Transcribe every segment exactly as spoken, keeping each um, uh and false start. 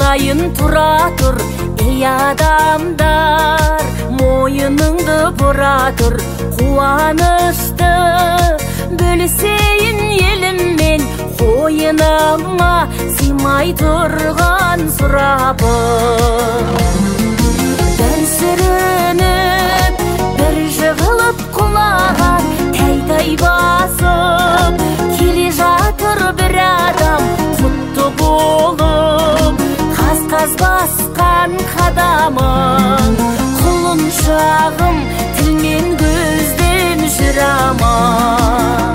айтайын тура тұр, ей адамдар, мойыныңды бұра тұр, қуанышты бөлісейін еліммен, қойыныма сыймай тұрған сұрапыл. Бір сүрініп, бір жығылып құлаған, тәй-тәй басып келе жатыр бір адам, құтты болып қаз-қаз басқан қадамың, құлыншағым тілмен көзден жүр аман.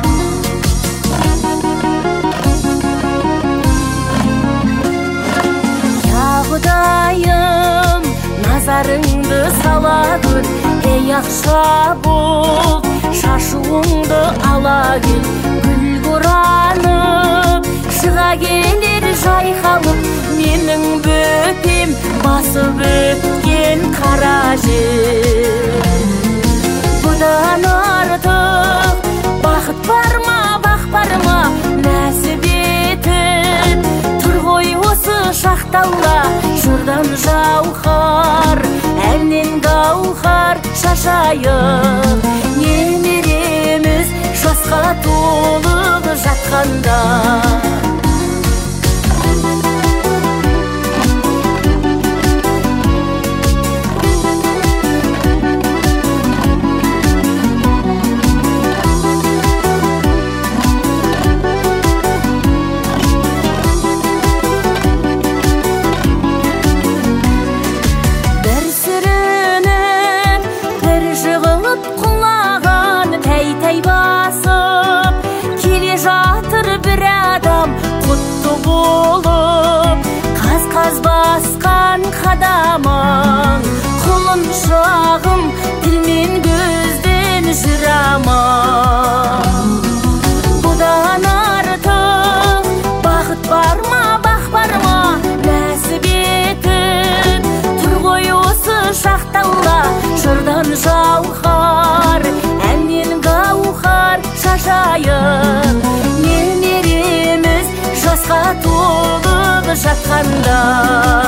Я Құдайым, назарыңды сала көр, ей ақша бұлт, шашуыңды ала кел, гүл құранып шыға келер жайқалып, менің бөпем басып өткен қара жер. Бұдан артық бақыт бар ма, бақ бар ма, нәсіп етіп тұр ғой осы шақталла, жырдан жауһар, әннен гауһар шашайық, немереміз жасқа толып жатқанда. Қадамың, құлыншағым тілмен көзден жүр аман. Бұдан артық бақыт бар ма, бақ бар ма, нәсіп етіп тұр ғой осы шақталла, жырдан жауһар, әннен гауһар шашайық, немереміз жасқа толып жатқанда.